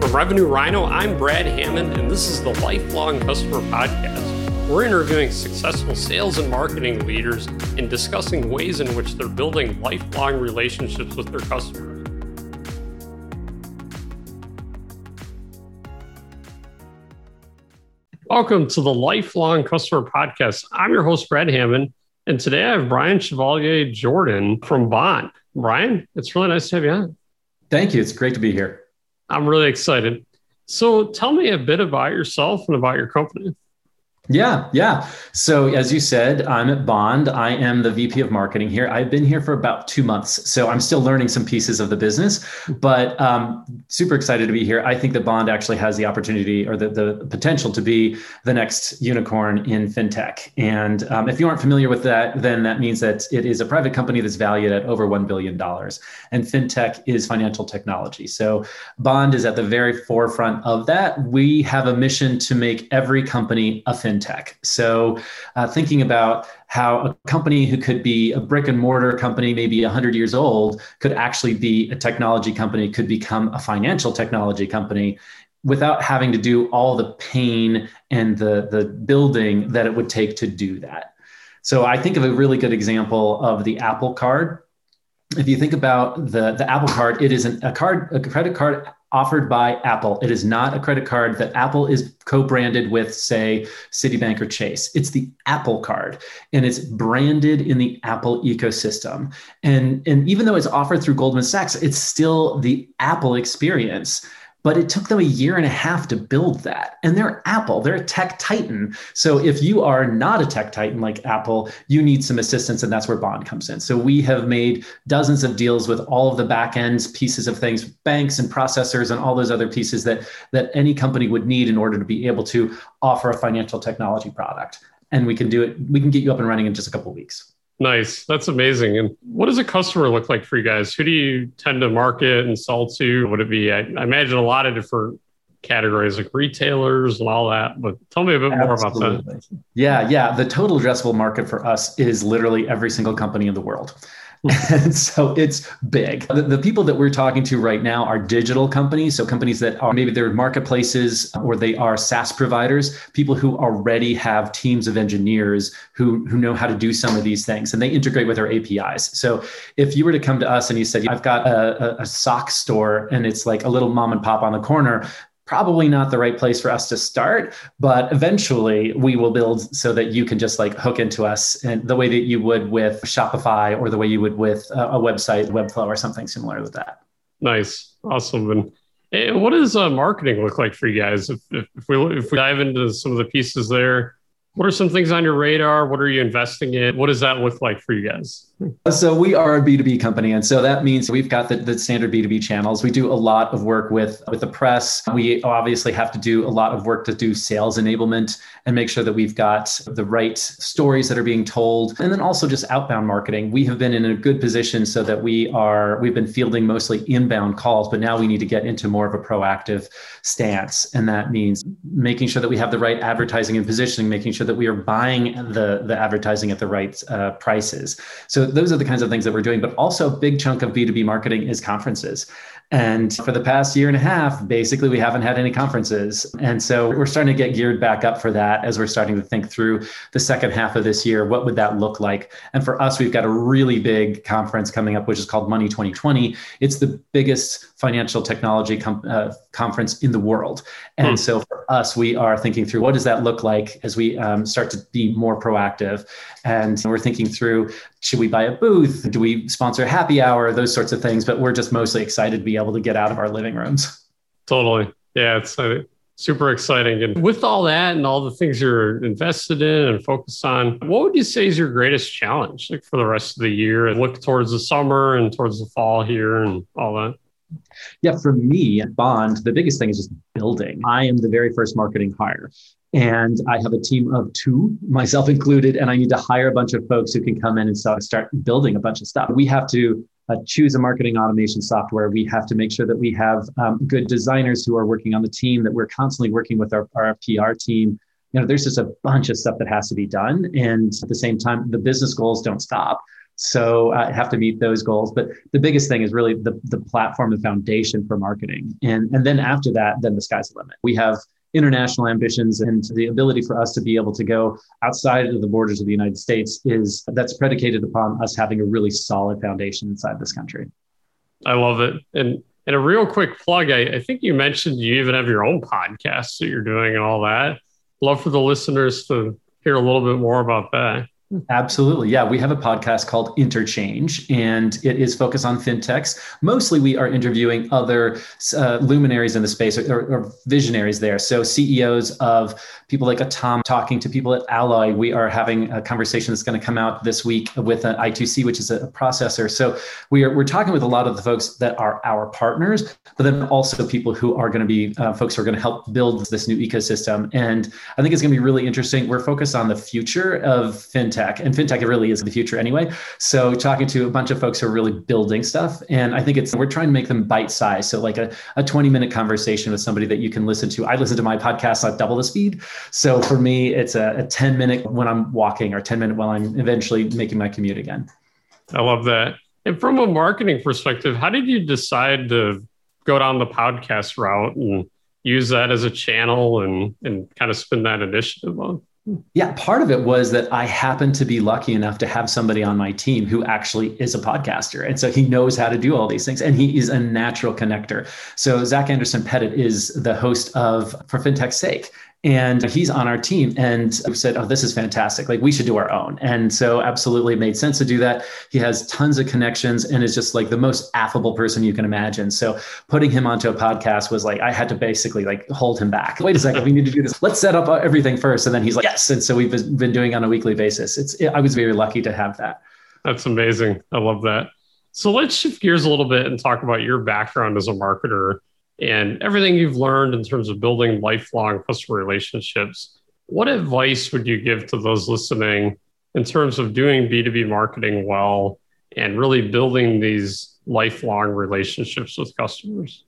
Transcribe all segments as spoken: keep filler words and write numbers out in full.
From Revenue Rhino, I'm Brad Hammond, and this is the Lifelong Customer Podcast. We're interviewing successful sales and marketing leaders and discussing ways in which they're building lifelong relationships with their customers. Welcome to the Lifelong Customer Podcast. I'm your host, Brad Hammond, and today I have Brian Chevalier Jordan from Bond. Brian, it's really nice to have you on. Thank you. It's great to be here. I'm really excited. So tell me a bit about yourself and about your company. Yeah, yeah. So as you said, I'm at Bond. I am the V P of marketing here. I've been here for about two months, so I'm still learning some pieces of the business, but um, super excited to be here. I think that Bond actually has the opportunity or the, the potential to be the next unicorn in fintech. And um, if you aren't familiar with that, then that means that it is a private company that's valued at over one billion dollars. And fintech is financial technology. So Bond is at the very forefront of that. We have a mission to make every company a fintech. Tech. So uh, thinking about how a company who could be a brick and mortar company, maybe one hundred years old, could actually be a technology company, could become a financial technology company without having to do all the pain and the, the building that it would take to do that. So I think of a really good example of the Apple Card. If you think about the, the Apple Card, it is an, a card, a credit card offered by Apple. It is not a credit card that Apple is co-branded with, say, Citibank or Chase. It's the Apple Card, and it's branded in the Apple ecosystem. And, and even though it's offered through Goldman Sachs, it's still the Apple experience. But it took them a year and a half to build that. And they're Apple, they're a tech titan. So if you are not a tech titan like Apple, you need some assistance, and that's where Bond comes in. So we have made dozens of deals with all of the back end pieces of things, banks and processors and all those other pieces that, that any company would need in order to be able to offer a financial technology product. And we can do it, we can get you up and running in just a couple of weeks. Nice. That's amazing. And what does a customer look like for you guys? Who do you tend to market and sell to? Would it be, I, I imagine a lot of different categories like retailers and all that, but tell me a bit more Absolutely. about that. Yeah, yeah. The total addressable market for us is literally every single company in the world. And so it's big. The, the people that we're talking to right now are digital companies. So companies that are maybe they're marketplaces or they are SaaS providers, people who already have teams of engineers who, who know how to do some of these things, and they integrate with our A P Is. So if you were to come to us and you said, I've got a, a, a sock store and it's like a little mom and pop on the corner, probably not the right place for us to start, but eventually we will build so that you can just like hook into us and the way that you would with Shopify or the way you would with a, a website, Webflow or something similar with that. Nice. Awesome. And, and what does uh, marketing look like for you guys? If, if, if we if we dive into some of the pieces there, what are some things on your radar? What are you investing in? What does that look like for you guys? So we are a B two B company. And so that means we've got the, the standard B two B channels. We do a lot of work with, with the press. We obviously have to do a lot of work to do sales enablement and make sure that we've got the right stories that are being told. And then also just outbound marketing. We have been in a good position so that we are, we've been fielding mostly inbound calls, but now we need to get into more of a proactive stance. And that means making sure that we have the right advertising and positioning, making sure that we are buying the, the advertising at the right uh, prices. So those are the kinds of things that we're doing, but also a big chunk of B two B marketing is conferences. And for the past year and a half, basically, we haven't had any conferences. And so we're starting to get geared back up for that as we're starting to think through the second half of this year. What would that look like? And for us, we've got a really big conference coming up, which is called Money twenty twenty. It's the biggest financial technology com- uh, conference in the world. And hmm. so for us, we are thinking through what does that look like as we um, start to be more proactive. And we're thinking through, should we buy a booth? Do we sponsor a happy hour? Those sorts of things. But we're just mostly excited to be able to get out of our living rooms. Totally. Yeah, it's uh, super exciting. And with all that and all the things you're invested in and focused on, what would you say is your greatest challenge like for the rest of the year and look towards the summer and towards the fall here and all that? Yeah, for me at Bond, the biggest thing is just building. I am the very first marketing hire. And I have a team of two, myself included, and I need to hire a bunch of folks who can come in and start building a bunch of stuff. We have to uh, choose a marketing automation software. We have to make sure that we have um, good designers who are working on the team, that we're constantly working with our, our P R team. You know, there's just a bunch of stuff that has to be done. And at the same time, the business goals don't stop. So I have to meet those goals. But the biggest thing is really the, the platform, the foundation for marketing. And, and then after that, then the sky's the limit. We have international ambitions, and the ability for us to be able to go outside of the borders of the United States is that's predicated upon us having a really solid foundation inside this country. I love it. And and a real quick plug, I, I think you mentioned you even have your own podcast that you're doing and all that. Love for the listeners to hear a little bit more about that. Absolutely. Yeah. We have a podcast called Interchange, and it is focused on fintechs. Mostly we are interviewing other uh, luminaries in the space, or, or visionaries there. So C E Os of people like Atom, talking to people at Alloy. We are having a conversation that's going to come out this week with an I two C, which is a processor. So we are, we're talking with a lot of the folks that are our partners, but then also people who are going to be uh, folks who are going to help build this new ecosystem. And I think it's going to be really interesting. We're focused on the future of fintech. And fintech really is the future anyway. So talking to a bunch of folks who are really building stuff. And I think it's, we're trying to make them bite-sized. So like a, a twenty minute conversation with somebody that you can listen to. I listen to my podcast at double the speed. So for me, it's a, a ten minute when I'm walking, or ten minute while I'm eventually making my commute again. I love that. And from a marketing perspective, how did you decide to go down the podcast route and use that as a channel and, and kind of spin that initiative on? Yeah, part of it was that I happened to be lucky enough to have somebody on my team who actually is a podcaster. And so he knows how to do all these things, and he is a natural connector. So Zach Anderson Pettit is the host of For FinTech's Sake. And he's on our team, and we said, oh, this is fantastic. Like, we should do our own. And so absolutely it made sense to do that. He has tons of connections and is just like the most affable person you can imagine. So putting him onto a podcast was like, I had to basically like hold him back. Wait a second, we need to do this. Let's set up everything first. And then he's like, yes. And so we've been doing it on a weekly basis. It's, I was very lucky to have that. That's amazing. I love that. So let's shift gears a little bit and talk about your background as a marketer and everything you've learned in terms of building lifelong customer relationships. What advice would you give to those listening in terms of doing B two B marketing well and really building these lifelong relationships with customers?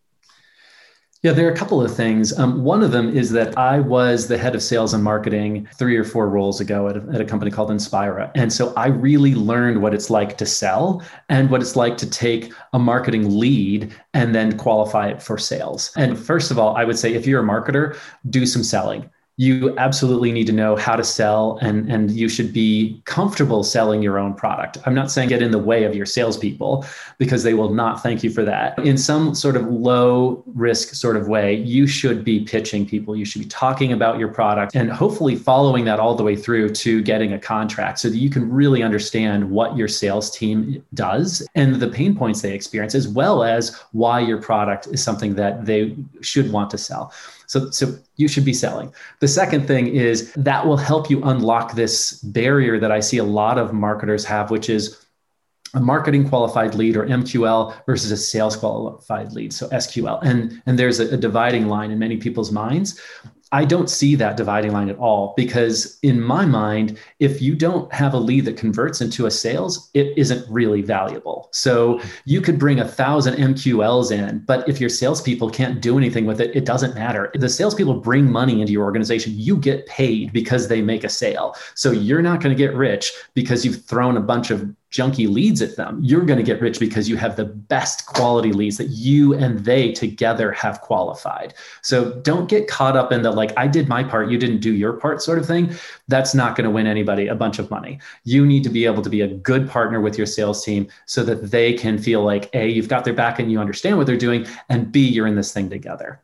Yeah, there are a couple of things. Um, one of them is that I was the head of sales and marketing three or four roles ago at a, at a company called Inspira. And so I really learned what it's like to sell and what it's like to take a marketing lead and then qualify it for sales. And first of all, I would say if you're a marketer, do some selling. You absolutely need to know how to sell, and, and you should be comfortable selling your own product. I'm not saying get in the way of your salespeople, because they will not thank you for that. In some sort of low risk sort of way, you should be pitching people. You should be talking about your product and hopefully following that all the way through to getting a contract so that you can really understand what your sales team does and the pain points they experience, as well as why your product is something that they should want to sell. So, so you should be selling. The second thing is that will help you unlock this barrier that I see a lot of marketers have, which is a marketing qualified lead, or M Q L, versus a sales qualified lead, so S Q L. And, and there's a, a dividing line in many people's minds. I don't see that dividing line at all, because in my mind, if you don't have a lead that converts into a sales, it isn't really valuable. So you could bring a thousand M Q Ls in, but if your salespeople can't do anything with it, it doesn't matter. The salespeople bring money into your organization. You get paid because they make a sale. So you're not going to get rich because you've thrown a bunch of junky leads at them. You're going to get rich because you have the best quality leads that you and they together have qualified. So don't get caught up in the, like, I did my part, you didn't do your part sort of thing. That's not going to win anybody a bunch of money. You need to be able to be a good partner with your sales team so that they can feel like, A, you've got their back and you understand what they're doing, and B, you're in this thing together.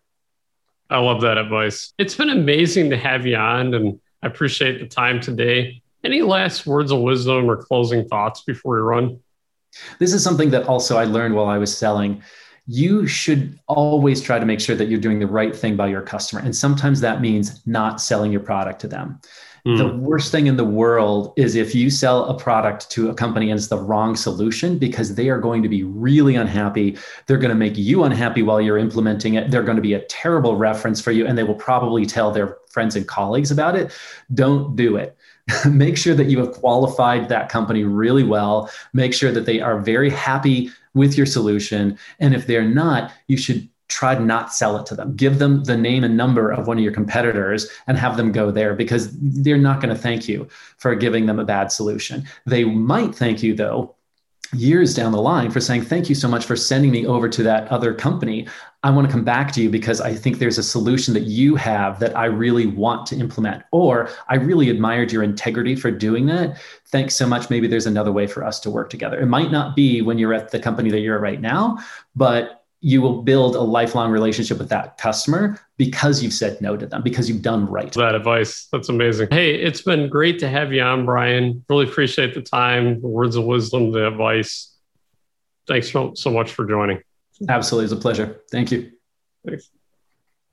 I love that advice. It's been amazing to have you on, and I appreciate the time today. Any last words of wisdom or closing thoughts before we run? This is something that also I learned while I was selling. You should always try to make sure that you're doing the right thing by your customer. And sometimes that means not selling your product to them. Mm. The worst thing in the world is if you sell a product to a company and it's the wrong solution, because they are going to be really unhappy. They're going to make you unhappy while you're implementing it. They're going to be a terrible reference for you, and they will probably tell their friends and colleagues about it. Don't do it. Make sure that you have qualified that company really well. Make sure that they are very happy with your solution. And if they're not, you should try to not sell it to them. Give them the name and number of one of your competitors and have them go there, because they're not going to thank you for giving them a bad solution. They might thank you, though, years down the line for saying, thank you so much for sending me over to that other company. I want to come back to you because I think there's a solution that you have that I really want to implement, or I really admired your integrity for doing that. Thanks so much. Maybe there's another way for us to work together. It might not be when you're at the company that you're at right now, but you will build a lifelong relationship with that customer because you've said no to them, because you've done right. That advice. That's amazing. Hey, it's been great to have you on, Brian. Really appreciate the time, the words of wisdom, the advice. Thanks so, so much for joining. Absolutely. It's a pleasure. Thank you. Thanks.